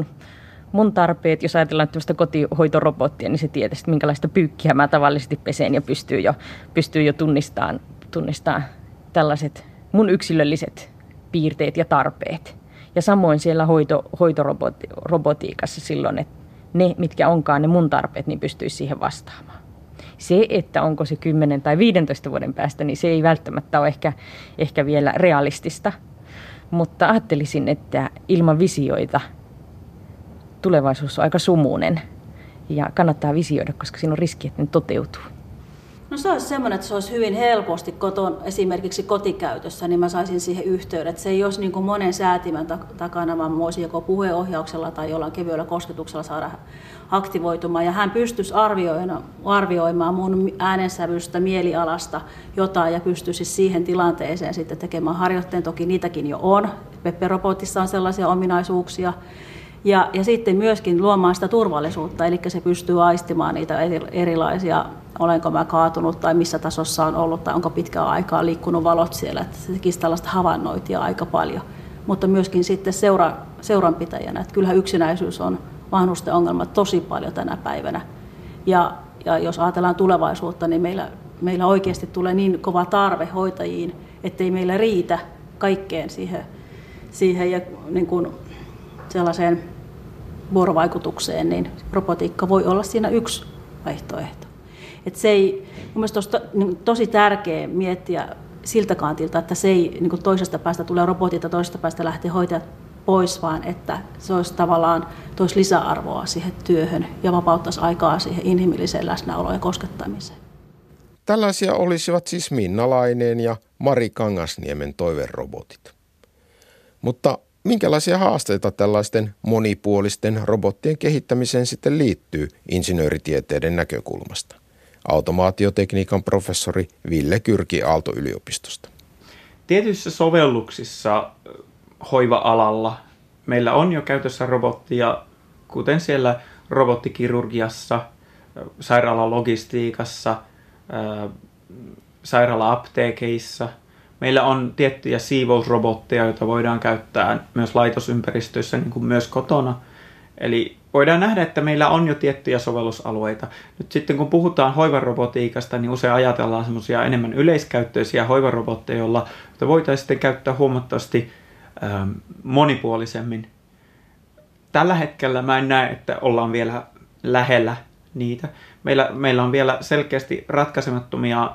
Speaker 6: mun tarpeet. Jos ajatellaan tämmöistä kotihoitorobottia, niin se tietysti, minkälaista pyykkiä mä tavallisesti peseen ja pystyy jo tunnistamaan tällaiset mun yksilölliset piirteet ja tarpeet. Ja samoin siellä hoitorobotiikassa silloin, että ne, mitkä onkaan ne mun tarpeet, niin pystyisi siihen vastaamaan. Se, että onko se 10 tai 15 vuoden päästä, niin se ei välttämättä ole ehkä vielä realistista. Mutta ajattelisin, että ilman visioita tulevaisuus on aika sumuinen ja kannattaa visioida, koska siinä on riski, että ne toteutuu.
Speaker 5: No se olisi semmoinen, että se olisi hyvin helposti esimerkiksi kotikäytössä, niin mä saisin siihen yhteyden. Että se ei olisi niin kuin monen säätimen takana, vaan mä voisin joko puheenohjauksella tai jollain kevyellä kosketuksella saada aktivoitumaan. Ja hän pystyisi arvioimaan mun äänensävystä, mielialasta jotain ja pystyisi siihen tilanteeseen sitten tekemään harjoitteen. Toki niitäkin jo on. Peppe-robotissa on sellaisia ominaisuuksia. Ja sitten myöskin luomaan sitä turvallisuutta, eli se pystyy aistimaan niitä erilaisia, olenko mä kaatunut tai missä tasossa on ollut tai onko pitkään aikaa liikkunut valot siellä, että se tekisi tällaista havainnointia aika paljon. Mutta myöskin sitten seuranpitäjänä, että kyllähän yksinäisyys on vanhusten ongelma tosi paljon tänä päivänä. Ja jos ajatellaan tulevaisuutta, niin meillä oikeasti tulee niin kova tarve hoitajiin, ettei meillä riitä kaikkeen siihen ja niin kuin sellaiseen vuorovaikutukseen, niin robotiikka voi olla siinä yksi vaihtoehto. Et se ei, mun mielestä olisi tosi tärkeää miettiä siltä kantilta, että se ei niin kuin toisesta päästä tulee robotit ja toisesta päästä lähtee hoitajat pois, vaan että se olisi tavallaan toisi lisäarvoa siihen työhön ja vapauttaisi aikaa siihen inhimilliseen läsnäoloon ja koskettamiseen.
Speaker 1: Tällaisia olisivat siis Minna Laineen ja Mari Kangasniemen toiverobotit. Mutta minkälaisia haasteita tällaisten monipuolisten robottien kehittämiseen sitten liittyy insinööritieteiden näkökulmasta? Automaatiotekniikan professori Ville Kyrki Aalto-yliopistosta.
Speaker 2: Tietyissä sovelluksissa hoiva-alalla meillä on jo käytössä robottia, kuten siellä robottikirurgiassa, sairaalalogistiikassa, sairaala-apteekeissa. Meillä on tiettyjä siivousrobotteja, joita voidaan käyttää myös laitosympäristöissä, niin kuin myös kotona. Eli voidaan nähdä, että meillä on jo tiettyjä sovellusalueita. Nyt sitten kun puhutaan hoivarobotiikasta, niin usein ajatellaan semmoisia enemmän yleiskäyttöisiä hoivarobotteja, joilla voitaisiin sitten käyttää huomattavasti monipuolisemmin. Tällä hetkellä mä en näe, että ollaan vielä lähellä niitä. Meillä on vielä selkeästi ratkaisemattomia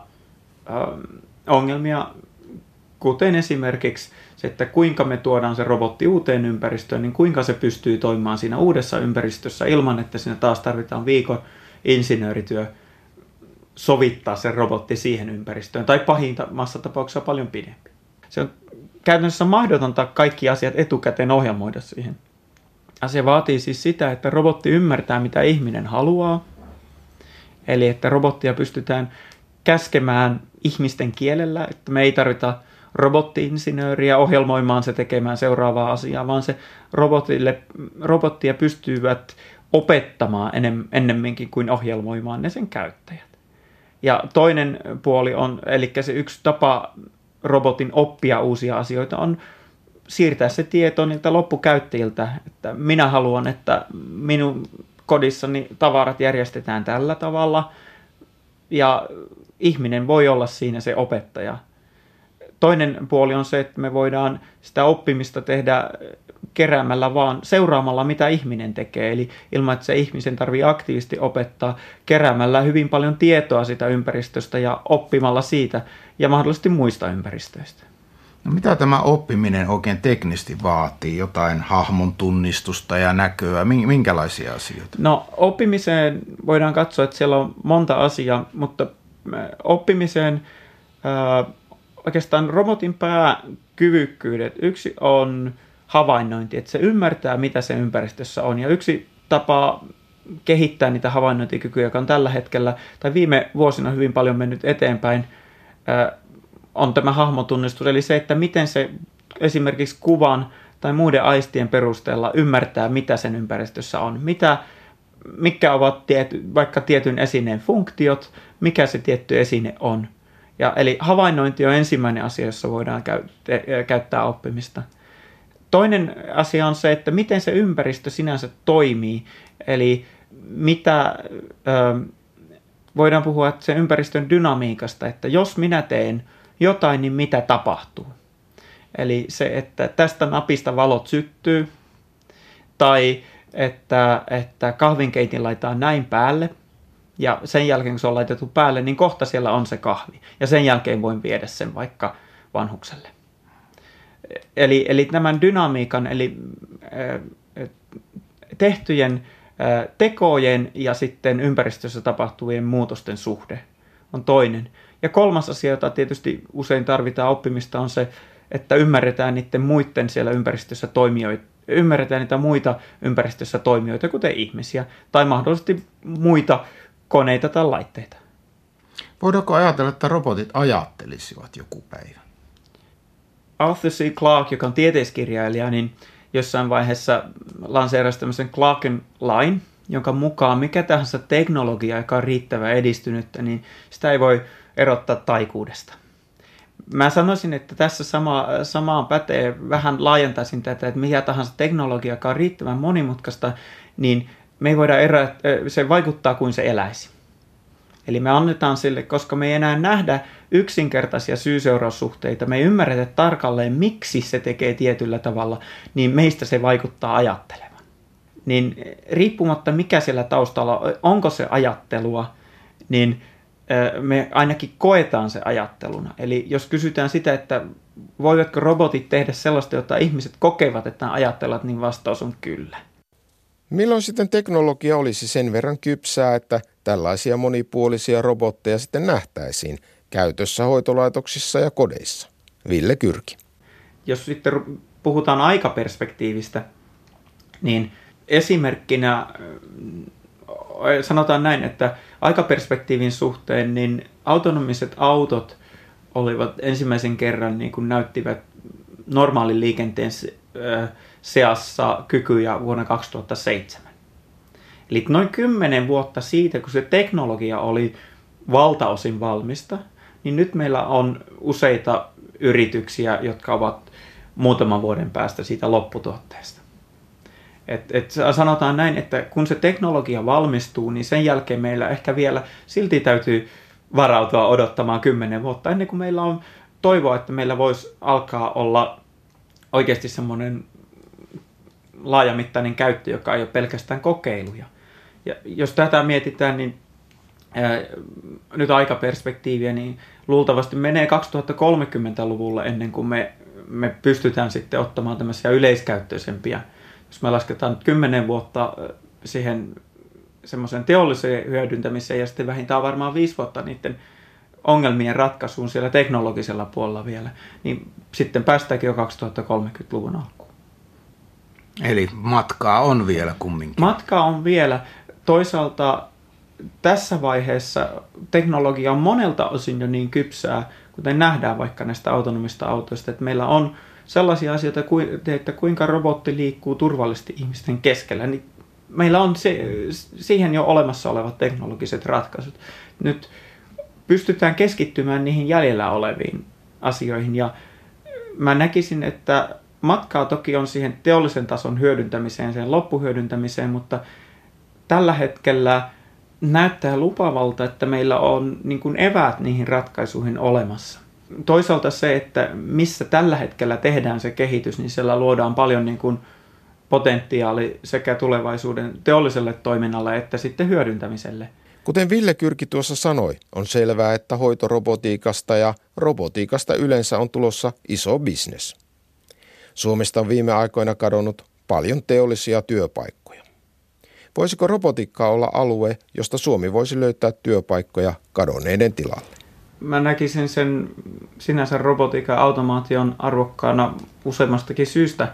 Speaker 2: ongelmia, kuten esimerkiksi se, että kuinka me tuodaan se robotti uuteen ympäristöön, niin kuinka se pystyy toimimaan siinä uudessa ympäristössä ilman, että siinä taas tarvitaan viikon insinöörityö sovittaa se robotti siihen ympäristöön, tai pahimmassa tapauksessa paljon pidempi. Se on käytännössä mahdotonta kaikki asiat etukäteen ohjelmoida siihen. Asia vaatii siis sitä, että robotti ymmärtää, mitä ihminen haluaa, eli että robottia pystytään käskemään ihmisten kielellä, että me ei tarvita robotti-insinööriä ohjelmoimaan se tekemään seuraavaa asiaa, vaan se robottia pystyvät opettamaan ennemminkin kuin ohjelmoimaan ne sen käyttäjät. Ja toinen puoli on, eli se yksi tapa robotin oppia uusia asioita on siirtää se tieto niiltä loppukäyttäjiltä, että minä haluan, että minun kodissani tavarat järjestetään tällä tavalla, ja ihminen voi olla siinä se opettaja. Toinen puoli on se, että me voidaan sitä oppimista tehdä keräämällä vaan seuraamalla, mitä ihminen tekee. Eli ilman, että se ihmisen tarvitsee aktiivisesti opettaa, keräämällä hyvin paljon tietoa sitä ympäristöstä ja oppimalla siitä ja mahdollisesti muista ympäristöistä.
Speaker 3: No mitä tämä oppiminen oikein teknisesti vaatii? Jotain hahmon tunnistusta ja näköä? Minkälaisia asioita?
Speaker 2: No oppimiseen voidaan katsoa, että siellä on monta asiaa, mutta oppimiseen oikeastaan robotin pääkyvykkyydet. Yksi on havainnointi, että se ymmärtää, mitä se ympäristössä on. Ja yksi tapa kehittää niitä havainnointikykyjä, joka on tällä hetkellä tai viime vuosina hyvin paljon mennyt eteenpäin, on tämä hahmotunnistus. Eli se, että miten se esimerkiksi kuvan tai muiden aistien perusteella ymmärtää, mitä sen ympäristössä on. Mitkä ovat vaikka tietyn esineen funktiot, mikä se tietty esine on. Eli havainnointi on ensimmäinen asia, jossa voidaan käyttää oppimista. Toinen asia on se, että miten se ympäristö sinänsä toimii. Eli voidaan puhua sen ympäristön dynamiikasta, että jos minä teen jotain, niin mitä tapahtuu. Eli se, että tästä napista valot syttyy, tai että kahvinkeitin laitetaan näin päälle, ja sen jälkeen kun se on laitettu päälle, niin kohta siellä on se kahvi. Ja sen jälkeen voin viedä sen vaikka vanhukselle. Eli tämän dynamiikan, eli tehtyjen tekojen ja sitten ympäristössä tapahtuvien muutosten suhde on toinen. Ja kolmas asia, jota tietysti usein tarvitaan oppimista, on se, että ymmärretään niiden muiden siellä ympäristössä toimijoita, ymmärretään niitä muita ympäristössä toimijoita, kuten ihmisiä, tai mahdollisesti muita koneita tai laitteita.
Speaker 3: Voidaanko ajatella, että robotit ajattelisivat joku päivä?
Speaker 2: Arthur C. Clarke, joka on tieteiskirjailija, niin jossain vaiheessa lanseerasi tämmöisen Clarken lain, jonka mukaan mikä tahansa teknologia, joka on riittävän edistynyttä, niin sitä ei voi erottaa taikuudesta. Mä sanoisin, että tässä samaan pätee, vähän laajentaisin tätä, että mikä tahansa teknologia, joka on riittävän monimutkaista, niin me ei voida se vaikuttaa kuin se eläisi. Eli me annetaan sille, koska me ei enää nähdä yksinkertaisia syy-seuraussuhteita, me ei ymmärretä tarkalleen, miksi se tekee tietyllä tavalla, niin meistä se vaikuttaa ajattelevan. Niin riippumatta mikä siellä taustalla, onko se ajattelua, niin me ainakin koetaan se ajatteluna. Eli jos kysytään sitä, että voivatko robotit tehdä sellaista, jota ihmiset kokevat, että ajattelevat, niin vastaus on kyllä.
Speaker 1: Milloin sitten teknologia olisi sen verran kypsää, että tällaisia monipuolisia robotteja sitten nähtäisiin käytössä hoitolaitoksissa ja kodeissa? Ville Kyrki.
Speaker 2: Jos sitten puhutaan aikaperspektiivistä, niin esimerkkinä sanotaan näin, että aikaperspektiivin suhteen niin autonomiset autot olivat ensimmäisen kerran niin kuin näyttivät normaalin liikenteen seassa kykyjä vuonna 2007. Eli noin 10 vuotta siitä, kun se teknologia oli valtaosin valmista, niin nyt meillä on useita yrityksiä, jotka ovat muutaman vuoden päästä siitä lopputuotteesta. Sanotaan näin, että kun se teknologia valmistuu, niin sen jälkeen meillä ehkä vielä silti täytyy varautua odottamaan 10 vuotta ennen kuin meillä on toivoa, että meillä voisi alkaa olla oikeasti semmoinen laajamittainen käyttö, joka ei ole pelkästään kokeiluja. Ja jos tätä mietitään, niin nyt aikaperspektiiviä, niin luultavasti menee 2030-luvulla ennen kuin me pystytään sitten ottamaan tämmöisiä yleiskäyttöisempiä. Jos me lasketaan 10 vuotta siihen semmoisen teolliseen hyödyntämiseen ja sitten vähintään varmaan 5 vuotta niiden ongelmien ratkaisuun siellä teknologisella puolella vielä, niin sitten päästäänkin jo 2030-luvun alkuun.
Speaker 3: Eli matkaa on vielä kumminkin.
Speaker 2: Matkaa on vielä. Toisaalta tässä vaiheessa teknologia on monelta osin jo niin kypsää, kuten nähdään vaikka näistä autonomista autoista, että meillä on sellaisia asioita, että kuinka robotti liikkuu turvallisesti ihmisten keskellä, niin meillä on siihen jo olemassa olevat teknologiset ratkaisut. Nyt pystytään keskittymään niihin jäljellä oleviin asioihin, ja mä näkisin, että matkaa toki on siihen teollisen tason hyödyntämiseen, sen loppuhyödyntämiseen, mutta tällä hetkellä näyttää lupavalta, että meillä on niin kuin eväät niihin ratkaisuihin olemassa. Toisaalta se, että missä tällä hetkellä tehdään se kehitys, niin siellä luodaan paljon niin kuin potentiaali sekä tulevaisuuden teolliselle toiminnalle että sitten hyödyntämiselle.
Speaker 1: Kuten Ville Kyrki tuossa sanoi, on selvää, että hoitorobotiikasta ja robotiikasta yleensä on tulossa iso bisnes. Suomesta on viime aikoina kadonnut paljon teollisia työpaikkoja. Voisiko robotiikka olla alue, josta Suomi voisi löytää työpaikkoja kadonneiden tilalle?
Speaker 2: Mä näkisin sen sinänsä robotiikan ja automaation arvokkaana useammastakin syystä.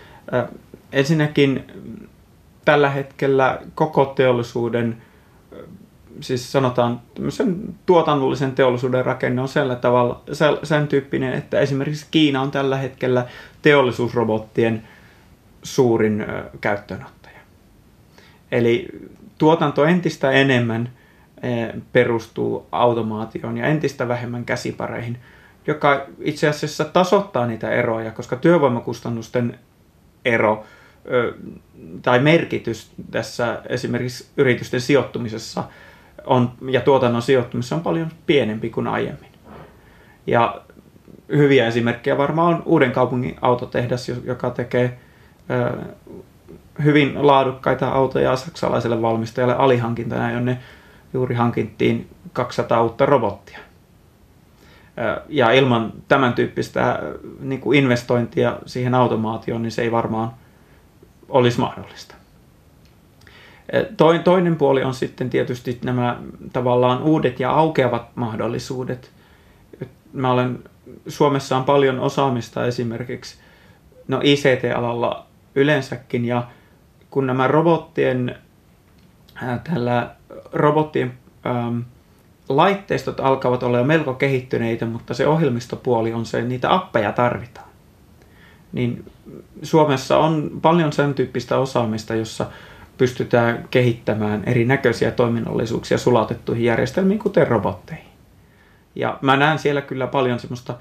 Speaker 2: Ensinnäkin tällä hetkellä koko teollisuuden, siis sanotaan tuotannollisen teollisuuden rakenne on sen tyyppinen, että esimerkiksi Kiina on tällä hetkellä teollisuusrobottien suurin käyttöönottaja. Eli tuotanto entistä enemmän perustuu automaatioon ja entistä vähemmän käsipareihin, joka itse asiassa tasoittaa niitä eroja, koska työvoimakustannusten ero tai merkitys tässä esimerkiksi yritysten sijoittumisessa ja tuotannon sijoittumisessa on paljon pienempi kuin aiemmin. Ja hyviä esimerkkejä varmaan on Uudenkaupungin autotehdas, joka tekee hyvin laadukkaita autoja saksalaiselle valmistajalle alihankintana, jonne juuri hankittiin 200 uutta robottia. Ja ilman tämän tyyppistä niin kuin investointia siihen automaatioon, niin se ei varmaan olisi mahdollista. Toinen puoli on sitten tietysti nämä tavallaan uudet ja aukeavat mahdollisuudet. Suomessa on paljon osaamista esimerkiksi ICT-alalla yleensäkin, ja kun nämä robottien laitteistot alkavat olla jo melko kehittyneitä, mutta se ohjelmistopuoli on se, niitä appeja tarvitaan. Niin Suomessa on paljon sen tyyppistä osaamista, jossa pystytään kehittämään erinäköisiä toiminnallisuuksia sulatettuihin järjestelmiin, kuten robotteihin. Ja mä näen siellä kyllä paljon semmoista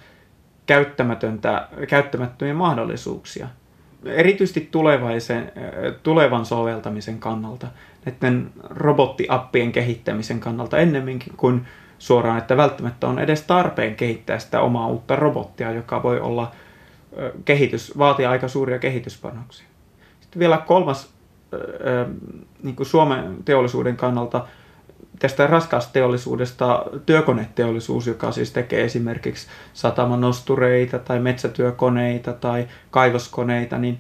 Speaker 2: käyttämättömiä mahdollisuuksia. Erityisesti tulevan soveltamisen kannalta, näiden robottiappien kehittämisen kannalta ennemminkin kuin suoraan, että välttämättä on edes tarpeen kehittää sitä omaa uutta robottia, joka voi olla vaatia aika suuria kehityspanoksia. Sitten vielä kolmas niin kuin Suomen teollisuuden kannalta tästä raskausteollisuudesta työkoneteollisuus, joka siis tekee esimerkiksi satamanostureita tai metsätyökoneita tai kaivoskoneita, niin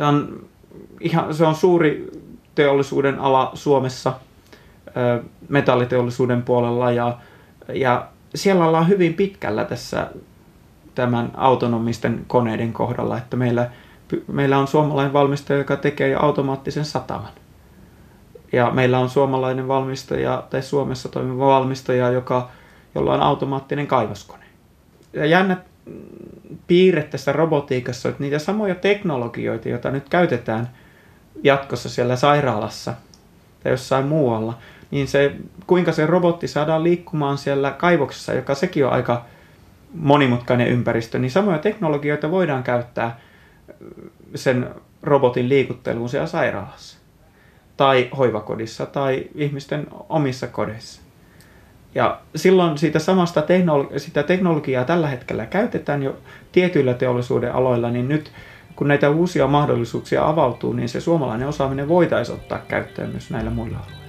Speaker 2: se on suuri teollisuuden ala Suomessa metalliteollisuuden puolella ja siellä ollaan hyvin pitkällä tässä tämän autonomisten koneiden kohdalla, että meillä on suomalainen valmistaja, joka tekee automaattisen sataman. Ja meillä on suomalainen valmistaja tai Suomessa toimiva valmistaja, jolla on automaattinen kaivoskone. Ja jännä piirre tässä robotiikassa, että niitä samoja teknologioita, joita nyt käytetään jatkossa siellä sairaalassa tai jossain muualla, niin kuinka se robotti saadaan liikkumaan siellä kaivoksessa, joka sekin on aika monimutkainen ympäristö, niin samoja teknologioita voidaan käyttää sen robotin liikutteluun siellä sairaalassa tai hoivakodissa tai ihmisten omissa kodeissa. Ja silloin siitä samasta sitä teknologiaa tällä hetkellä käytetään jo tietyillä teollisuuden aloilla, niin nyt kun näitä uusia mahdollisuuksia avautuu, niin se suomalainen osaaminen voitaisiin ottaa käyttöön myös näillä muilla alueilla.